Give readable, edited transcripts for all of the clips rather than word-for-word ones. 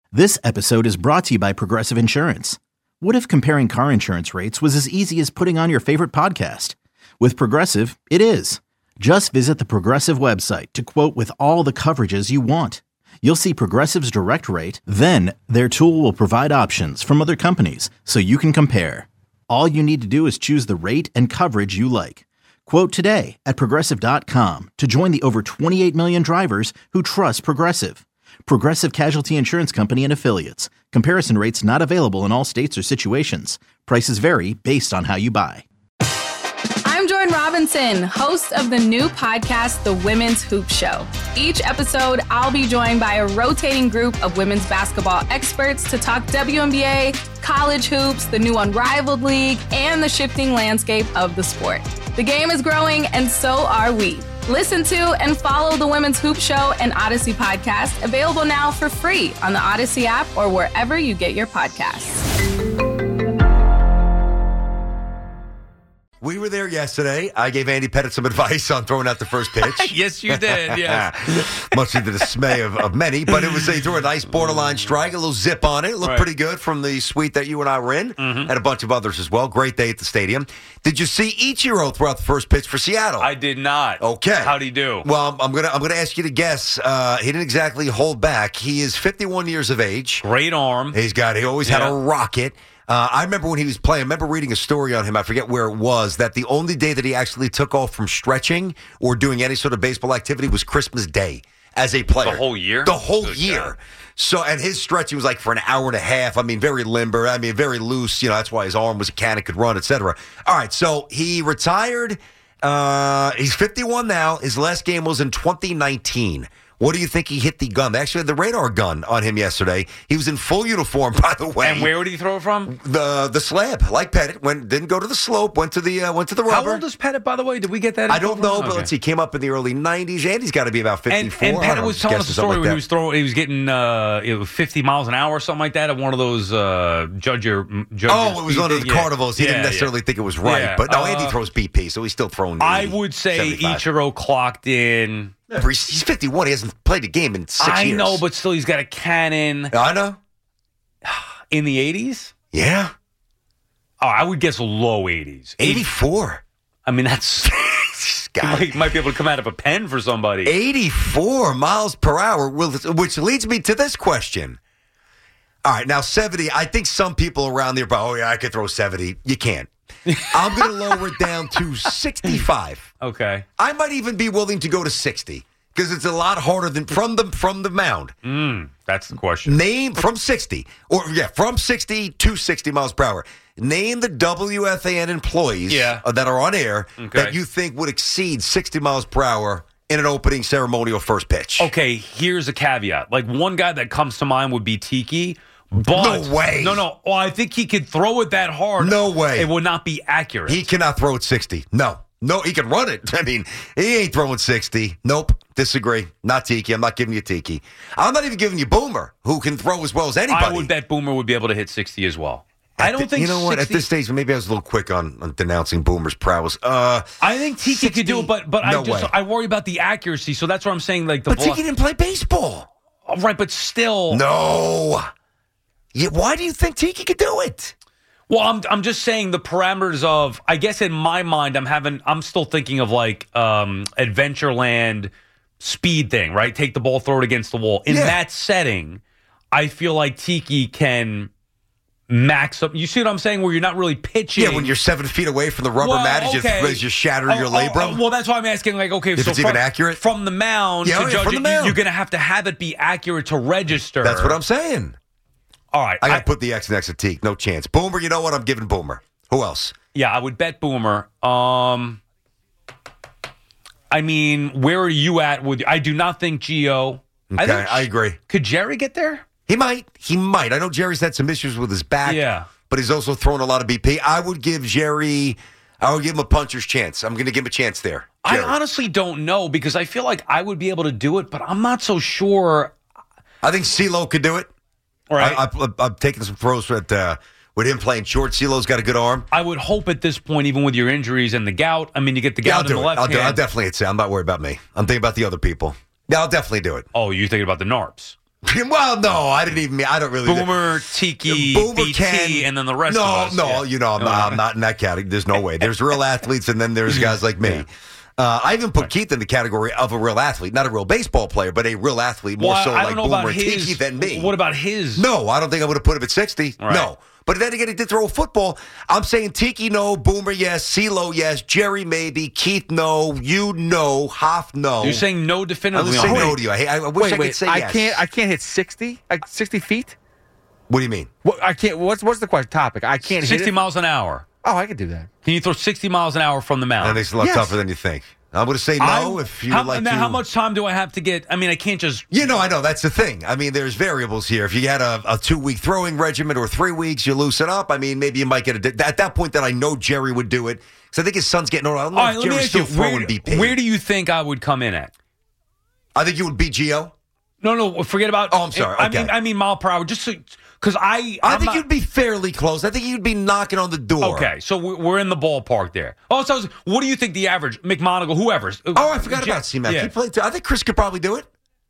This episode is brought to you by Progressive Insurance. What if comparing car insurance rates was as easy as putting on your favorite podcast? With Progressive, it is. Just visit the Progressive website to quote with all the coverages you want. You'll see Progressive's direct rate, then their tool will provide options from other companies so you can compare. All you need to do is choose the rate and coverage you like. Quote today at Progressive.com to join the over 28 million drivers who trust Progressive. Progressive Casualty Insurance Company and Affiliates. Comparison rates not available in all states or situations. Prices vary based on how you buy. I'm Jordan Robinson, host of the new podcast, The Women's Hoop Show. Each episode, I'll be joined by a rotating group of women's basketball experts to talk WNBA, college hoops, the new Unrivaled League, and the shifting landscape of the sport. The game is growing, and so are we. Listen to and follow the Women's Hoop Show and Odyssey podcast, available now for free on the Odyssey app or wherever you get your podcasts. We were there yesterday. I gave Andy Pettit some advice on throwing out the first pitch. Yes, you did, yes. Much to the dismay of many, but it was he threw a nice borderline strike, a little zip on it. It looked pretty good from the suite that you and I were in, and a bunch of others as well. Great day at the stadium. Did you see Ichiro throw out the first pitch for Seattle? I did not. Okay. How'd he do? Well, I'm gonna ask you to guess. He didn't exactly hold back. He is 51 years of age. Great arm. He always had a rocket. I remember when he was playing, I remember reading a story on him, I forget where it was, that the only day that he actually took off from stretching or doing any sort of baseball activity was Christmas Day as a player. The whole year? The whole Good year. God. So, and his stretching was like for an hour and a half. I mean, very limber. I mean, very loose. You know, that's why his arm was a can, it could run, etc. All right, so he retired. He's 51 now. His last game was in 2019. What do you think he hit the gun? They actually had the radar gun on him yesterday. He was in full uniform, by the way. And where would he throw it from? The slab, like Pettit. Didn't go to the slope. Went to the rubber. How old is Pettit, by the way? Did we get that? I don't know, but okay. let's see. Came up in the early '90s, and he's got to be about 54. And Pettit was telling us a story where he was getting 50 miles an hour or something like that at one of those judge. Oh, it was one of the carnivals. He didn't necessarily think it was right, Yeah. but no, Andy throws BP, so he's still throwing. 80, I would say 75. Ichiro clocked in. He's 51. He hasn't played a game in 6 years. I know, but still, he's got a cannon. I know. In the 80s? Yeah. Oh, I would guess low 80s. 84. I mean, that's... God. He might be able to come out of a pen for somebody. 84 miles per hour, which leads me to this question. All right, now 70, I think some people around there, I could throw 70. You can't. I'm going to lower it down to 65. Okay. I might even be willing to go to 60 because it's a lot harder than from the mound. That's the question. Name from 60 from 60 to 60 miles per hour. Name the WFAN employees that are on air that you think would exceed 60 miles per hour in an opening ceremonial first pitch. Okay, here's a caveat. Like one guy that comes to mind would be Tiki. But, no way. No. Well, I think he could throw it that hard. No way. It would not be accurate. He cannot throw it 60. No, he can run it. I mean, he ain't throwing 60. Nope. Disagree. Not Tiki. I'm not giving you Tiki. I'm not even giving you Boomer, who can throw as well as anybody. I would bet Boomer would be able to hit 60 as well. I don't think. You know what? 60... At this stage, maybe I was a little quick on denouncing Boomer's prowess. I think Tiki 60? could do it, but no I worry about the accuracy. So that's what I'm saying. Like but Tiki didn't play baseball. Right, but still. No. Why do you think Tiki could do it? Well, I'm just saying the parameters of. I guess in my mind, I'm still thinking of like Adventureland speed thing, right? Take the ball, throw it against the wall. In that setting, I feel like Tiki can max up. You see what I'm saying? Where you're not really pitching. Yeah, when you're 7 feet away from the rubber mat, as you shatter your labrum. Well, that's why I'm asking. Like, okay, if so it's even accurate from the mound to judge from the mound. you're going to have it be accurate to register. That's what I'm saying. All right, I got to put the X next to Teak. No chance. Boomer, you know what? I'm giving Boomer. Who else? Yeah, I would bet Boomer. I mean, where are you at with? I do not think Gio. Okay, I agree. Could Jerry get there? He might. I know Jerry's had some issues with his back. Yeah, but he's also thrown a lot of BP. I would give Jerry. I would give him a puncher's chance. I'm going to give him a chance there. Jerry. I honestly don't know because I feel like I would be able to do it, but I'm not so sure. I think CeeLo could do it. All right. I'm taking some throws with him playing short. CeeLo's got a good arm. I would hope at this point, even with your injuries and the gout, I mean, you get the gout in the left hand. I'll definitely hit it. I'm not worried about me. I'm thinking about the other people. Yeah, I'll definitely do it. Oh, you're thinking about the NARPs. Well, no, I don't really. Boomer, Tiki, Boomer BT, can, and then the rest of us. No, Yeah. I'm not in that category. There's no way. There's real athletes, and then there's guys like me. I even put Keith in the category of a real athlete, not a real baseball player, but a real athlete, more so I like don't know Boomer about and his, Tiki than me. What about his? No, I don't think I would have put him at 60. Right. No. But then again, he did throw a football. I'm saying Tiki, no. Boomer, yes. CeeLo, yes. Jerry, maybe. Keith, no. You, no. Hoff, no. You're saying no I'm definitively saying on no me. to you. I wish I could say yes. I can't hit 60? Like 60 feet? What do you mean? What, I can't. What's the question topic? I can't hit 60 it? miles an hour. Oh, I could do that. Can you throw 60 miles an hour from the mound? And it's a lot Yes. tougher than you think. I'm going to say no if you would like to. How much time do I have to get? I mean, I can't just. I know. That's the thing. I mean, there's variables here. If you had a 2-week throwing regimen or 3 weeks, you loosen up. I mean, maybe you might get at that point that I know Jerry would do it. Because I think his son's getting older. I don't know All right, if let me Jerry's ask you, still throwing BP. where do you think I would come in at? I think you would beat Gio. No, forget about. Oh, I'm sorry. Okay. I mean mile per hour. Just because I think you'd be fairly close. I think you'd be knocking on the door. Okay, so we're in the ballpark there. Oh, so what do you think the average McMonagle, whoever's? Oh, I forgot about C-Mac. Yeah. He played too. I think Chris could probably do it.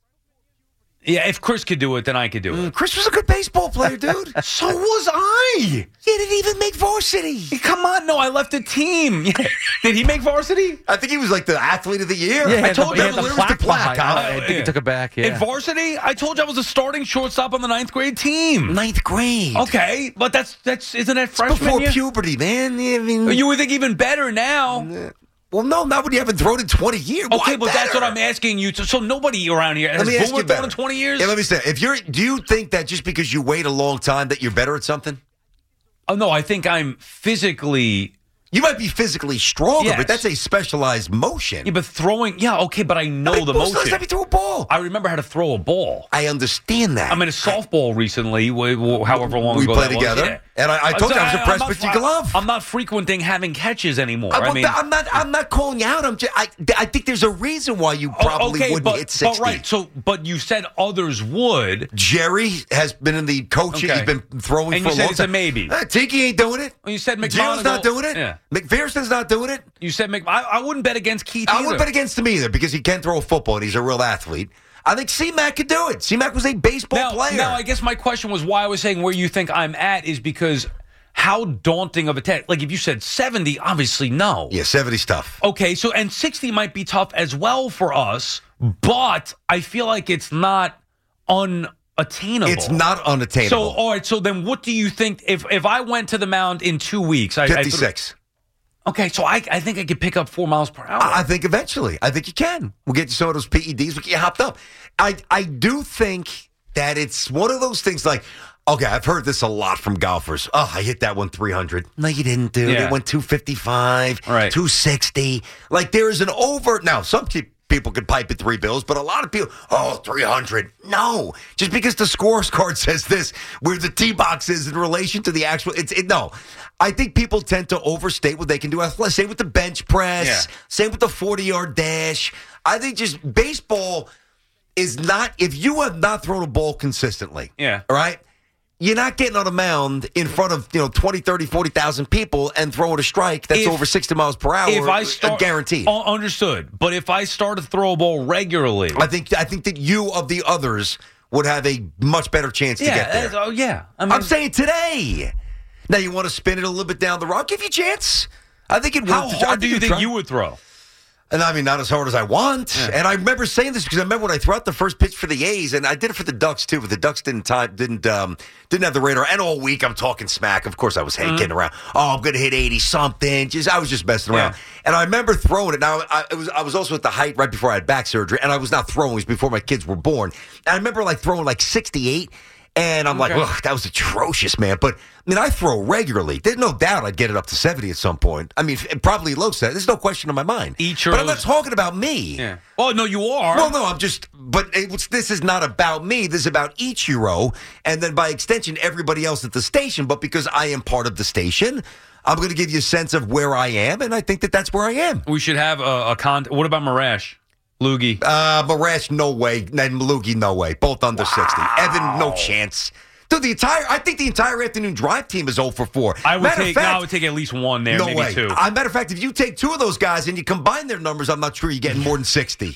Yeah, if Chris could do it, then I could do it. Chris was a good baseball player, dude. So was I. He didn't even make varsity. Come on, no, I left the team. Yeah. Did he make varsity? I think he was like the athlete of the year. Yeah, I told you. the Where was the plaque? behind. I think he took it back. Yeah. In varsity? I told you I was a starting shortstop on the 9th grade team. 9th grade. Okay, but that's isn't that freshman Before year? puberty, man. I mean, You would think even better now. well, no, not when you haven't thrown in 20 years. Okay, Why but that's what better? I'm asking you. So nobody around here has Let me ask Boomer you thrown better. in 20 years? Yeah, let me say, do you think that just because you wait a long time that you're better at something? Oh no, I think I'm physically. You might be physically stronger, Yes. but that's a specialized motion. Yeah, but throwing. Yeah, okay, but I know the Most motion. times you throw a ball. I remember how to throw a ball. I understand that. I mean, a softball recently, however long we ago played that was. together, Yeah. and I told you I was I'm impressed not with your glove. I'm not frequenting having catches anymore. I'm not calling you out. I think there's a reason why you probably wouldn't hit 60. But right. But you said others would. Jerry has been in the coaching. Okay. He's been throwing And for you a said long it's a time. maybe. Tiki ain't doing it. Well, you said Gio's McMonagle. not doing it. Yeah. McPherson's not doing it. You said I wouldn't bet against Keith I either. wouldn't bet against him either because he can throw a football and he's a real athlete. I think C-Mac could do it. C-Mac was a baseball player. Now, I guess my question was why I was saying where you think I'm at is because how daunting of a test. Like if you said 70, obviously no. Yeah, 70's tough. Okay, so and 60 might be tough as well for us, but I feel like it's not unattainable. It's not unattainable. So, all right, so then what do you think if I went to the mound in 2 weeks? 56. Okay, so I think I could pick up 4 miles per hour. I think eventually. I think you can. We'll get you some of those PEDs. We'll get you hopped up. I do think that it's one of those things like, okay, I've heard this a lot from golfers. Oh, I hit that one 300. No, you didn't, dude. Yeah. It went 255, Right. 260. Like there is an over. Now, some people could pipe at $3 but a lot of people, 300. No, just because the scorecard says this, where the tee box is in relation to the actual, no. I think people tend to overstate what they can do. Same with the bench press. Yeah. Same with the 40-yard dash. I think just baseball is not, if you have not thrown a ball consistently, Yeah. all right, you're not getting on a mound in front of 20, 30, 40,000 people and throwing a strike that's over 60 miles per hour. If I start, guaranteed. Understood. But if I start to throw a ball regularly, I think that you of the others would have a much better chance to get there. Yeah. I mean, I'm saying today. Now you want to spin it a little bit down the road. I'll give you a chance. I think it. how I hard do you think try. you would throw? And I mean, not as hard as I want. Yeah. And I remember saying this because I remember when I threw out the first pitch for the A's, and I did it for the Ducks too. But the Ducks didn't have the radar. And all week I'm talking smack. Of course, I was kidding around. Oh, I'm going to hit 80 something. I was just messing around. Yeah. And I remember throwing it. Now I was also at the height right before I had back surgery, and I was not throwing. It was before my kids were born. And I remember throwing 68. And I'm like, ugh, that was atrocious, man. But, I mean, I throw regularly. There's no doubt I'd get it up to 70 at some point. I mean, probably low 70. There's no question in my mind. But I'm not talking about me. Yeah. Well, no, you are. Well, no, but this is not about me. This is about Ichiro, and then by extension, everybody else at the station. But because I am part of the station, I'm going to give you a sense of where I am, and I think that's where I am. We should have what about Marash? Loogie. Marash, no way. And Loogie, no way. Both under 60. Evan, no chance. Dude, I think the entire afternoon drive team is 0 for 4. I would take at least one there, no maybe way. two. Matter of fact, if you take two of those guys and you combine their numbers, I'm not sure you're getting more than 60.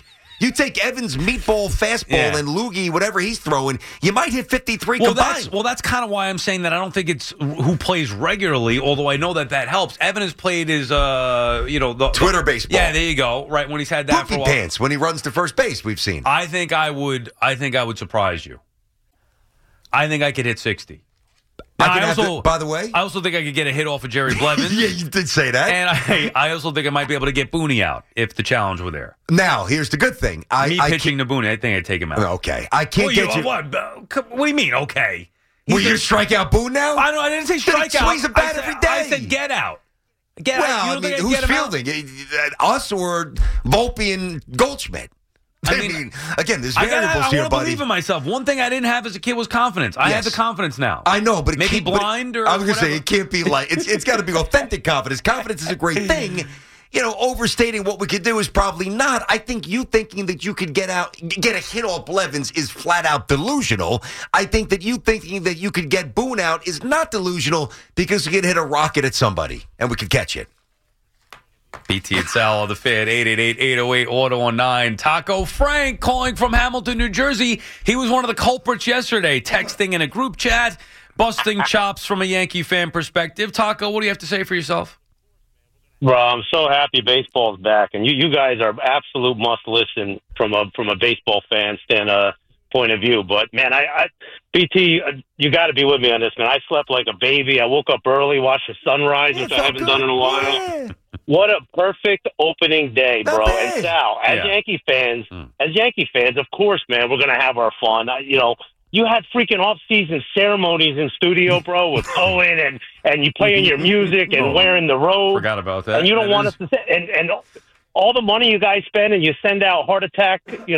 You take Evans' meatball fastball Yeah. and Loogie, whatever he's throwing, you might hit 53 combined. That's kind of why I'm saying that I don't think it's who plays regularly, although I know that helps. Evan has played his, the Twitter baseball. Yeah, there you go. Right when he's had that for a Poopy while. pants when he runs to first base. We've seen. I think I would surprise you. I think I could hit 60. By the way, I also think I could get a hit off of Jerry Blevins. yeah, you did say that. And I also think I might be able to get Booney out if the challenge were there. Now, here's the good thing. Me pitching to Booney, I think I'd take him out. Okay, I can't get you. What do you mean? Okay. Will you strike out Boone now? I didn't say strike He out. swings a bat every day. I said get out. Get out. Well, You don't think I can who's get him out? fielding? Us or Volpe and Goldschmidt? I mean, again, there's variables I here, want to buddy. believe in myself. One thing I didn't have as a kid was confidence. I have the confidence now. I know, but maybe blind or I was going to say whatever. it can't be like it's got to be authentic confidence. Confidence is a great thing. Overstating what we could do is probably not. I think you thinking that you could get a hit off Blevins is flat out delusional. I think that you thinking that you could get Boone out is not delusional because you could hit a rocket at somebody and we could catch it. BT and Sal on the Fan, 888-808-auto-9. Taco Frank calling from Hamilton, New Jersey. He was one of the culprits yesterday, texting in a group chat, busting chops from a Yankee fan perspective. Taco, what do you have to say for yourself? Bro, I'm so happy baseball's back, and you guys are absolute must listen from a baseball fan point of view. But man, BT, you got to be with me on this, man. I slept like a baby. I woke up early, watched the sunrise, which I haven't done in a while. Yeah. What a perfect opening day, Not bro. bad. And Sal, as Yankee fans, of course, man, we're gonna have our fun. You had freaking off-season ceremonies in studio, bro, with Cohen and you playing your music and wearing the robe. Forgot about that. And you don't want us to say, and all the money you guys spend and you send out heart attack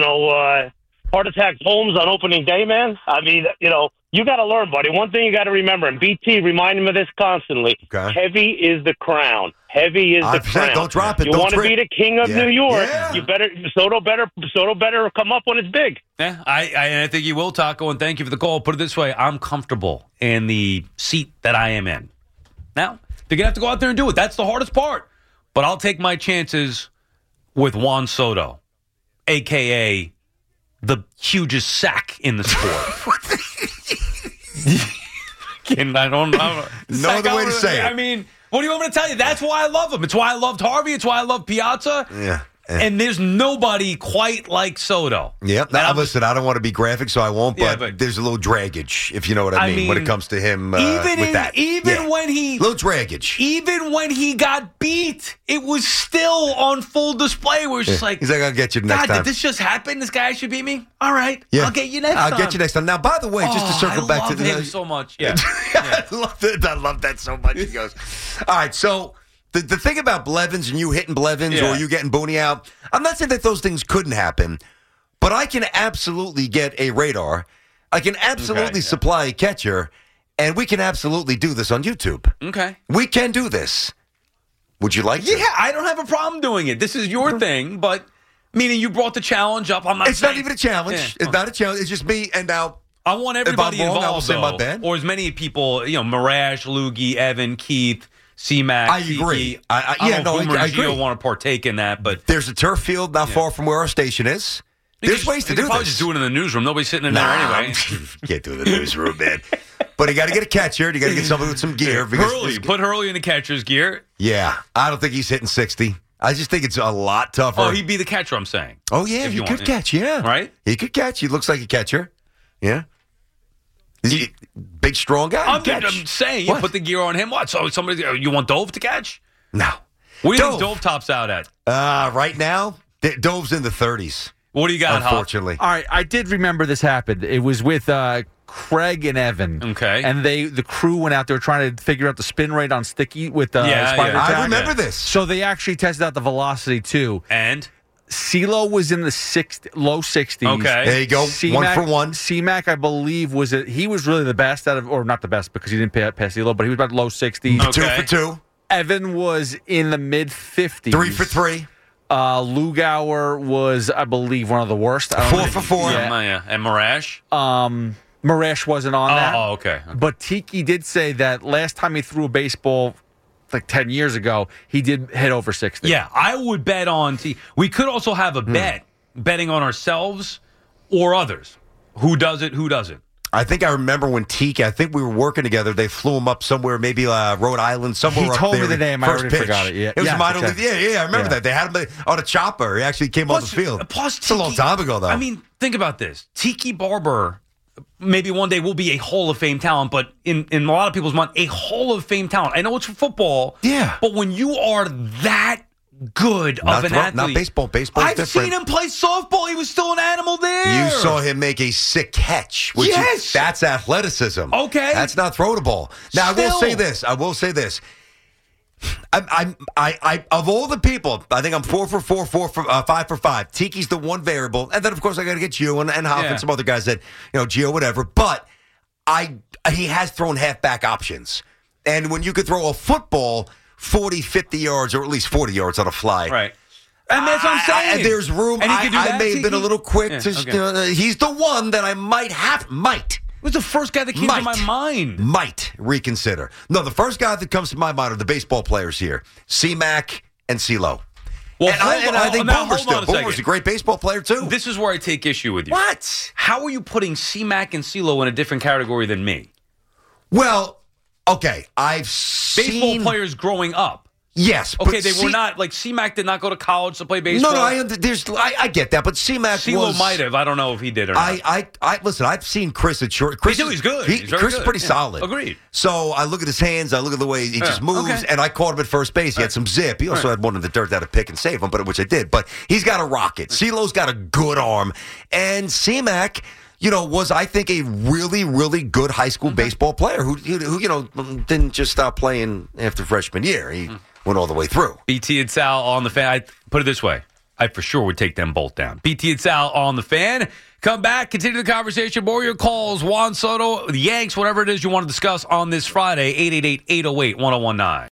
homes on opening day, man. I mean, you got to learn, buddy. One thing you got to remember, and BT remind him of this constantly. Okay. Heavy is the crown. Heavy is the crown. Don't drop it. You Don't want to trip. be the king of Yeah. New York. Yeah. You better Soto better come up when it's big. Yeah, I think you will, Taco, and thank you for the call. Put it this way, I'm comfortable in the seat that I am in. Now, they're going to have to go out there and do it. That's the hardest part. But I'll take my chances with Juan Soto, a.k.a. the hugest sack in the sport. I don't know. No other way to say it. I mean, what do you want me to tell you? That's why I love him. It's why I loved Harvey. It's why I love Piazza. Yeah. And there's nobody quite like Soto. Yep. Now, listen, I don't want to be graphic, so I won't, Yeah, but but- there's a little draggage, if you know what I mean, when it comes to him with that. When he little draggage. Even when he got beat, it was still on full display. Where it's just like, He's like, I'll get you next God, time. did this just happen? This guy should beat me? All right. Yeah. I'll get you next time. I'll get you next time. Now, by the way, just to circle back to I love him so much. Yeah. I love that so much. He goes, all right, so the thing about Blevins and you hitting Blevins Yeah. or you getting Booney out, I'm not saying that those things couldn't happen, but I can absolutely get a radar. I can absolutely supply a catcher, and we can absolutely do this on YouTube. Okay. We can do this. Would you like to? Yeah, I don't have a problem doing it. This is your thing, but meaning you brought the challenge up. I'm not It's saying, not even a challenge. Yeah. It's not a challenge. It's just me and now. I want everybody wrong, I will involved, say my though, bad. or as many people, Marash, Loogie, Evan, Keith, C-Mac. I agree. Kiki. I don't know if Boomer I and Gio agree. want to partake in that, but There's a turf field not far from where our station is. There's ways to you do could probably this. just do it in the newsroom. Nobody's sitting in there anyway. Can't do it in the newsroom, man. But you got to get a catcher. You got to get somebody with some gear. because Hurley, put Hurley in the catcher's gear. Yeah, I don't think he's hitting 60. I just think it's a lot tougher. Oh, he'd be the catcher, I'm saying. Oh, yeah, if he you could want, catch, yeah. Right? He could catch. He looks like a catcher. Yeah. He's a big, strong guy. I'm Catch. saying you What? put the gear on him. What? So you want Dove to catch? No. What do you Dove. think Dove tops out at? Right now, Dove's in the 30s, What do you got, Hop? unfortunately. All right, I did remember this happened. It was with Craig and Evan. Okay. And the crew went out there trying to figure out the spin rate on Sticky with Yeah, Spider yeah. I Tack. remember this. So they actually tested out the velocity too. And? CeeLo was in the low 60s. Okay. There you go. C-Mac, 1 for 1. C-Mac, I believe, he was really the best out of, or not the best because he didn't pass CeeLo, but he was about low 60s. Okay. 2 for 2. Evan was in the mid 50s. 3 for 3. Lugauer was, I believe, one of the worst. I don't 4 know. for 4. Yeah. And Marash? Marash wasn't on that. Oh, okay. But Tiki did say that last time he threw a baseball, like 10 years ago, he did hit over 60. Yeah, I would bet on. We could also have a bet betting on ourselves or others? Who does it? Who doesn't? I think I remember when Tiki, I think we were working together. They flew him up somewhere, maybe Rhode Island, somewhere He up told there. me the name. I First already pitch. forgot it. Yeah. It was Yes, minor league. exactly. Yeah, I remember that. They had him on a chopper. He actually came on the field. Plus, it's a long time ago, though. I mean, think about this. Tiki Barber, maybe one day will be a Hall of Fame talent, but in a lot of people's mind, a Hall of Fame talent. I know it's for football. Yeah. But when you are that good of an athlete. Not baseball. Baseball's I've different. seen him play softball. He was still an animal there. You saw him make a sick catch. Which Yes. that's athleticism. Okay. That's not throw the ball. Now, I will say this. I of all the people, I think I'm 4 for 4, 5 for 5. Tiki's the one variable. And then, of course, I got to get Gio and Hoff and some other guys that, Gio, whatever. But he has thrown halfback options. And when you could throw a football 40, 50 yards, or at least 40 yards on a fly. Right. And that's what I'm saying. There's room. And he can do I that, may have been a little quick. Yeah, He's the one that I might. He was the first guy that came to my mind. Might reconsider. No, the first guy that comes to my mind are the baseball players here. C-Mac and CeeLo. Well, I think Boomer's a great baseball player, too. This is where I take issue with you. What? How are you putting C-Mac and CeeLo in a different category than me? Well, okay, I've seen... Baseball players growing up. Yes. Okay, they were not, like, C-Mac did not go to college to play baseball. No, I get that, but C-Mac CeeLo might have. I don't know if he did or not. Listen, I've seen Chris at short. He's good. Chris is pretty solid. Agreed. So I look at his hands, I look at the way he just moves, and I caught him at first base. He had some zip. He also had one in the dirt that had a pick and save him, which I did. But he's got a rocket. CeeLo's got a good arm. And C-Mac... was, I think, a really, really good high school baseball player who didn't just stop playing after freshman year. He went all the way through. BT and Sal on the Fan. I put it this way. I for sure would take them both down. BT and Sal on the Fan. Come back, continue the conversation. More of your calls. Juan Soto, the Yanks, whatever it is you want to discuss on this Friday, 888-808-1019.